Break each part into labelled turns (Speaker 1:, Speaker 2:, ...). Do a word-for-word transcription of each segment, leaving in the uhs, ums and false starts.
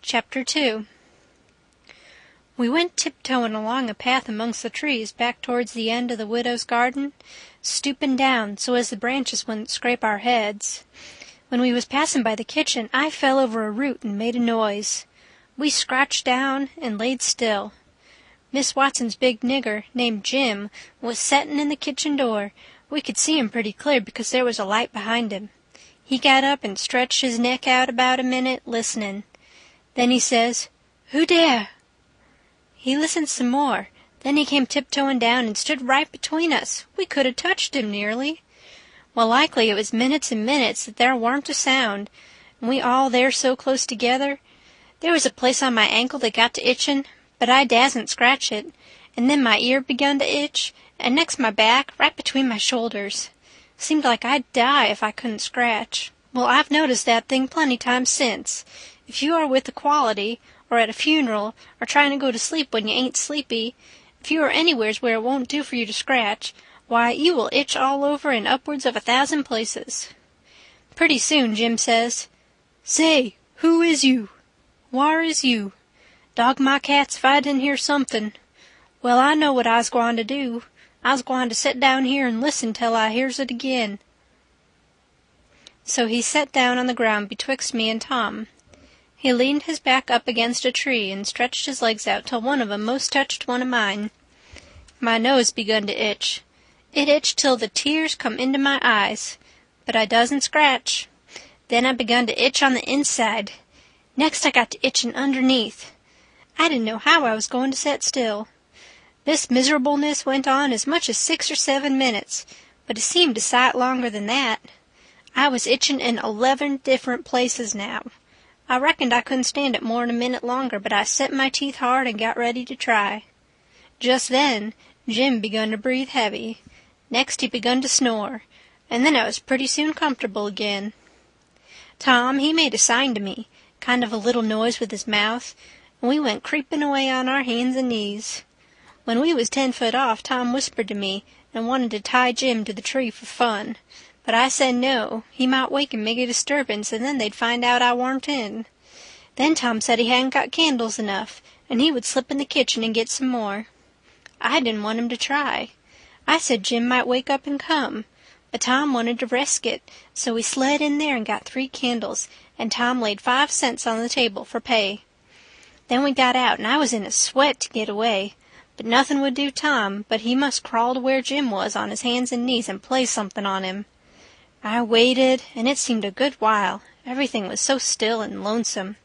Speaker 1: Chapter two. We went tiptoeing along a path amongst the trees back towards the end of the widow's garden, stooping down so as the branches wouldn't scrape our heads. When we was passing by the kitchen, I fell over a root and made a noise. We scratched down and laid still. Miss Watson's big nigger, named Jim, was settin' in the kitchen door. We could see him pretty clear because there was a light behind him. He got up and stretched his neck out about a minute, listening. Then he says, "Who dere?" He listened some more. Then he came tiptoeing down and stood right between us. We could have touched him nearly. Well, likely it was minutes and minutes that there warn't a sound, and we all there so close together. There was a place on my ankle that got to itching, but I dasn't scratch it, and then my ear begun to itch, and next my back, right between my shoulders. Seemed like I'd die if I couldn't scratch. Well, I've noticed that thing plenty times since. If you are with Equality, or at a funeral, or trying to go to sleep when you ain't sleepy, if you are anywheres where it won't do for you to scratch, why, you will itch all over in upwards of a thousand places. Pretty soon Jim says, "Say, who is you? Whar is you? Dog my cats if I didn't hear something. Well, I know what I's gwine to do. I's gwine to set down here and listen till I hears it again." So he sat down on the ground betwixt me and Tom. He leaned his back up against a tree and stretched his legs out till one of 'em most touched one of mine. My nose begun to itch. It itched till the tears come into my eyes, but I doesn't scratch. Then I begun to itch on the inside. Next I got to itching underneath. I didn't know how I was going to set still. This miserableness went on as much as six or seven minutes, but it seemed a sight longer than that. I was itching in eleven different places now. I reckoned I couldn't stand it more'n a minute longer, but I set my teeth hard and got ready to try. Just then Jim begun to breathe heavy. Next he begun to snore, and then I was pretty soon comfortable again. Tom, he made a sign to me, kind of a little noise with his mouth, and we went creeping away on our hands and knees. When we was ten foot off, Tom whispered to me and wanted to tie Jim to the tree for fun, but I said no, he might wake and make a disturbance, and then they'd find out I warn't in. Then Tom said he hadn't got candles enough, and he would slip in the kitchen and get some more. I didn't want him to try. I said Jim might wake up and come, but Tom wanted to risk it, so we slid in there and got three candles, and Tom laid five cents on the table for pay. Then we got out, and I was in a sweat to get away, but nothing would do Tom but he must crawl to where Jim was on his hands and knees and play something on him. I waited, and it seemed a good while. Everything was so still and lonesome.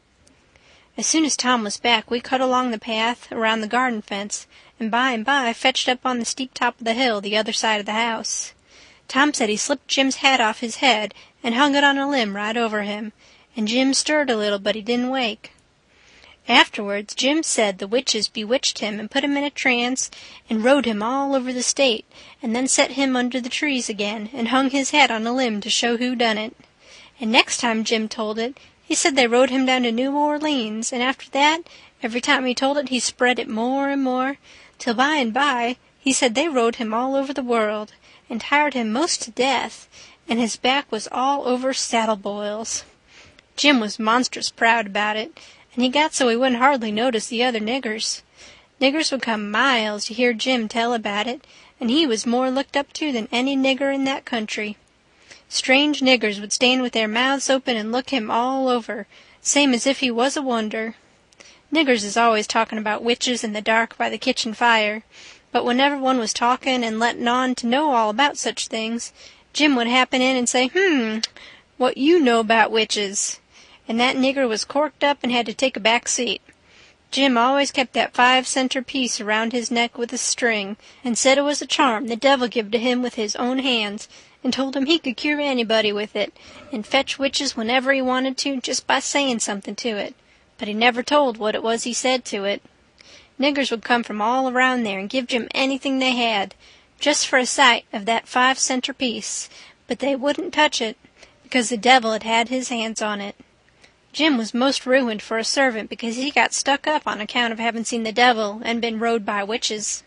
Speaker 1: As soon as Tom was back, we cut along the path around the garden fence, and by and by fetched up on the steep top of the hill the other side of the house. Tom said he slipped Jim's hat off his head and hung it on a limb right over him, and Jim stirred a little, but he didn't wake. Afterwards Jim said the witches bewitched him and put him in a trance and rode him all over the state, and then set him under the trees again and hung his hat on a limb to show who done it. And next time Jim told it, he said they rode him down to New Orleans, and after that, every time he told it he spread it more and more, till by and by he said they rode him all over the world, and tired him most to death, and his back was all over saddle boils. Jim was monstrous proud about it, and he got so he wouldn't hardly notice the other niggers. Niggers would come miles to hear Jim tell about it, and he was more looked up to than any nigger in that country. Strange niggers would stand with their mouths open and look him all over, same as if he was a wonder. Niggers is always talking about witches in the dark by the kitchen fire, but whenever one was talking and letting on to know all about such things, Jim would happen in and say, "Hmm, what you know about witches?" And that nigger was corked up and had to take a back seat. Jim always kept that five-center piece around his neck with a string, and said it was a charm the devil give to him with his own hands, and told him he could cure anybody with it, and fetch witches whenever he wanted to just by saying something to it, but he never told what it was he said to it. Niggers would come from all around there and give Jim anything they had, just for a sight of that five-center piece, but they wouldn't touch it, because the devil had had his hands on it. Jim was most ruined for a servant because he got stuck up on account of having seen the devil and been rode by witches.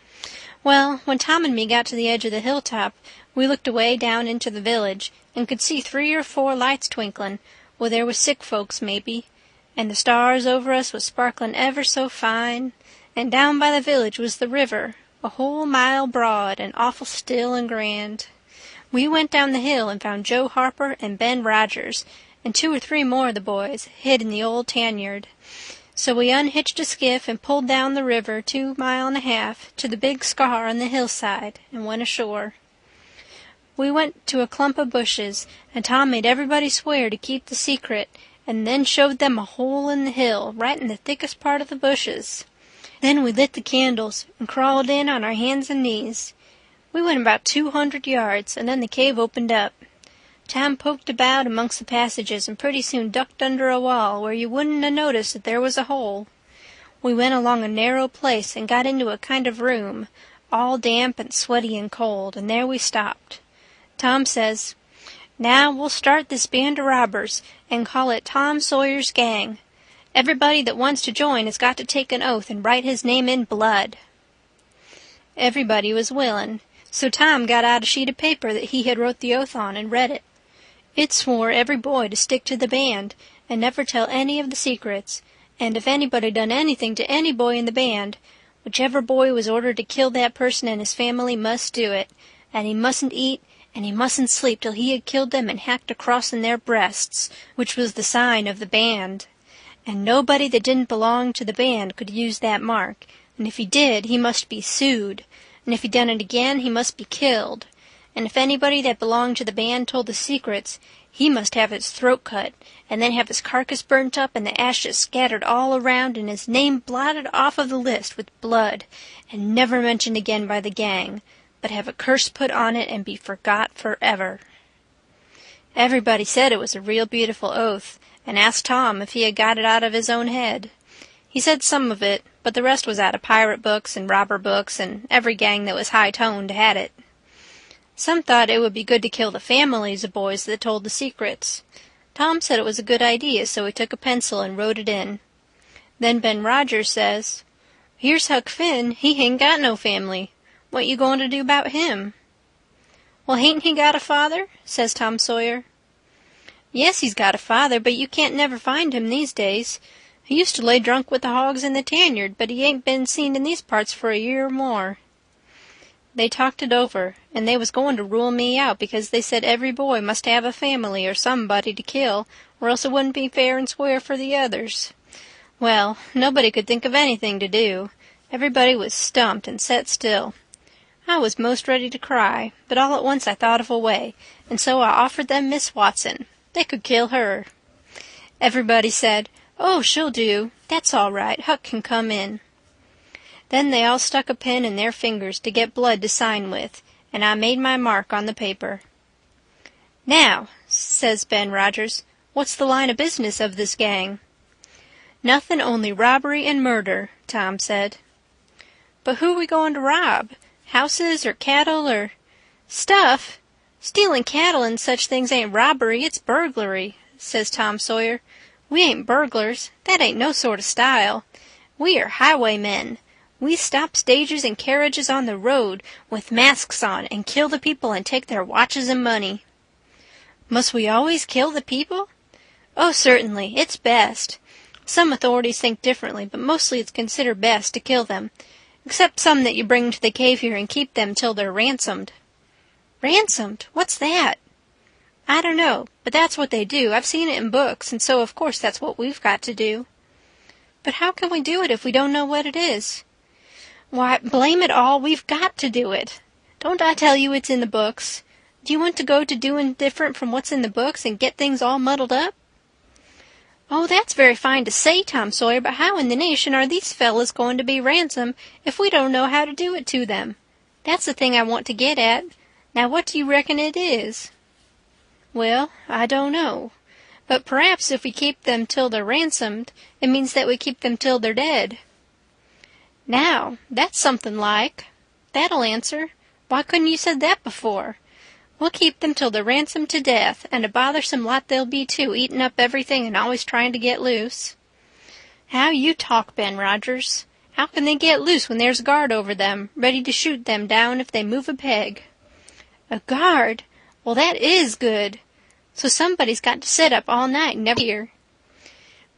Speaker 1: Well, when Tom and me got to the edge of the hilltop, we looked away down into the village and could see three or four lights twinkling, where there was sick folks, maybe, and the stars over us was sparkling ever so fine, and down by the village was the river, a whole mile broad and awful still and grand. We went down the hill and found Joe Harper and Ben Rogers and two or three more of the boys hid in the old tan yard. So we unhitched a skiff and pulled down the river two mile and a half to the big scar on the hillside and went ashore. We went to a clump of bushes, and Tom made everybody swear to keep the secret, and then showed them a hole in the hill right in the thickest part of the bushes. Then we lit the candles and crawled in on our hands and knees. We went about two hundred yards, and then the cave opened up. Tom poked about amongst the passages and pretty soon ducked under a wall where you wouldn't have noticed that there was a hole. We went along a narrow place and got into a kind of room, all damp and sweaty and cold, and there we stopped. Tom says, "Now we'll start this band of robbers and call it Tom Sawyer's Gang. Everybody that wants to join has got to take an oath and write his name in blood." Everybody was willing, so Tom got out a sheet of paper that he had wrote the oath on and read it. It swore every boy to stick to the band and never tell any of the secrets, and if anybody done anything to any boy in the band, whichever boy was ordered to kill that person and his family must do it, and he mustn't eat and he mustn't sleep till he had killed them and hacked a cross in their breasts, which was the sign of the band. And nobody that didn't belong to the band could use that mark, and if he did, he must be sued, and if he done it again, he must be killed. And if anybody that belonged to the band told the secrets, he must have his throat cut, and then have his carcass burnt up and the ashes scattered all around and his name blotted off of the list with blood, and never mentioned again by the gang, but have a curse put on it and be forgot forever. Everybody said it was a real beautiful oath, and asked Tom if he had got it out of his own head. He said some of it, but the rest was out of pirate books and robber books, and every gang that was high-toned had it. Some thought it would be good to kill the families of boys that told the secrets. Tom said it was a good idea, so he took a pencil and wrote it in. Then Ben Rogers says, "Here's Huck Finn. He ain't got no family. What you going to do about him?" "Well, hain't he got a father?" says Tom Sawyer. "Yes, he's got a father, but you can't never find him these days. He used to lay drunk with the hogs in the tan yard, but he ain't been seen in these parts for a year or more." They talked it over, and they was going to rule me out because they said every boy must have a family or somebody to kill, or else it wouldn't be fair and square for the others. Well, nobody could think of anything to do. Everybody was stumped and set still. I was most ready to cry, but all at once I thought of a way, and so I offered them Miss Watson. They could kill her. Everybody said, "Oh, she'll do. That's all right. Huck can come in." Then they all stuck a pen in their fingers to get blood to sign with, and I made my mark on the paper. "Now," says Ben Rogers, "what's the line of business of this gang?" "Nothing only robbery and murder," Tom said. "But who we going to rob? Houses or cattle or—" "Stuff! Stealing cattle and such things ain't robbery, it's burglary," says Tom Sawyer. "We ain't burglars. That ain't no sort of style. We are highwaymen. We stop stages and carriages on the road with masks on and kill the people and take their watches and money." "Must we always kill the people?" "Oh, certainly. It's best. Some authorities think differently, but mostly it's considered best to kill them, except some that you bring to the cave here and keep them till they're ransomed." "Ransomed? What's that?" "I don't know, but that's what they do. I've seen it in books, and so of course that's what we've got to do." "But how can we do it if we don't know what it is?" "Why, blame it all, we've got to do it. Don't I tell you it's in the books? Do you want to go to doing different from what's in the books and get things all muddled up?" "Oh, that's very fine to say, Tom Sawyer, but how in the nation are these fellows going to be ransomed if we don't know how to do it to them? That's the thing I want to get at. Now, what do you reckon it is?" "Well, I don't know. But perhaps if we keep them till they're ransomed, it means that we keep them till they're dead." "Now, that's something like. That'll answer. Why couldn't you said that before? We'll keep them till they're ransomed to death, and a bothersome lot they'll be, too, eating up everything and always trying to get loose." "How you talk, Ben Rogers. How can they get loose when there's a guard over them, ready to shoot them down if they move a peg?" "A guard? Well, that is good. So somebody's got to sit up all night and never hear."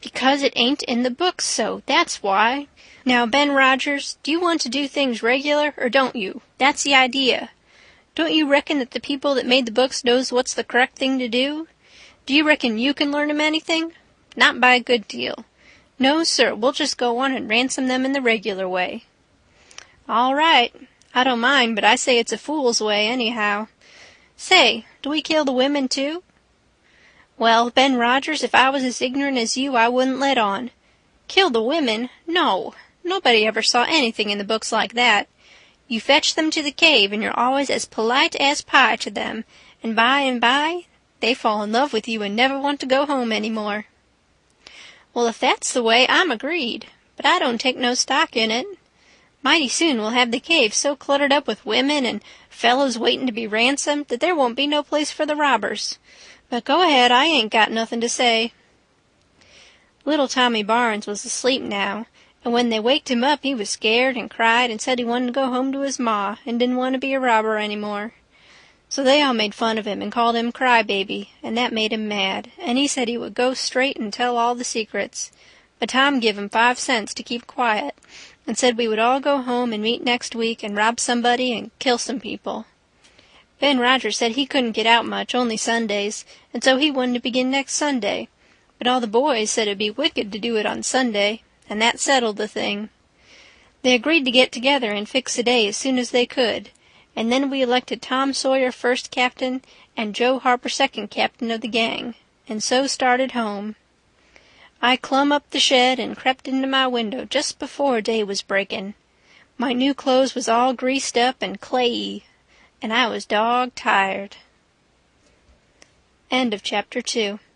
Speaker 1: Because it ain't in the books so, that's why. Now, Ben Rogers, do you want to do things regular, or don't you? That's the idea. Don't you reckon that the people that made the books knows what's the correct thing to do? Do you reckon you can learn 'em anything? Not by a good deal. No, sir, we'll just go on and ransom them in the regular way. All right. I don't mind, but I say it's a fool's way, anyhow. Say, do we kill the women, too? Well, Ben Rogers, if I was as ignorant as you, I wouldn't let on. Kill the women? No. Nobody ever saw anything in the books like that. You fetch them to the cave, and you're always as polite as pie to them, and by and by they fall in love with you and never want to go home any more. Well, if that's the way, I'm agreed, but I don't take no stock in it. Mighty soon we'll have the cave so cluttered up with women and fellows waiting to be ransomed that there won't be no place for the robbers. But go ahead, I ain't got nothing to say. Little Tommy Barnes was asleep now, and when they waked him up he was scared and cried and said he wanted to go home to his ma and didn't want to be a robber any more. So they all made fun of him and called him Cry-Baby, and that made him mad, and he said he would go straight and tell all the secrets. But Tom give him five cents to keep quiet, and said we would all go home and meet next week and rob somebody and kill some people. Ben Rogers said he couldn't get out much, only Sundays, and so he wanted to begin next Sunday. But all the boys said it'd be wicked to do it on Sunday, and that settled the thing. They agreed to get together and fix a day as soon as they could, and then we elected Tom Sawyer first captain and Joe Harper second captain of the gang, and so started home. I clumb up the shed and crept into my window just before day was breaking. My new clothes was all greased up and clayey, and I was dog-tired. End of chapter two.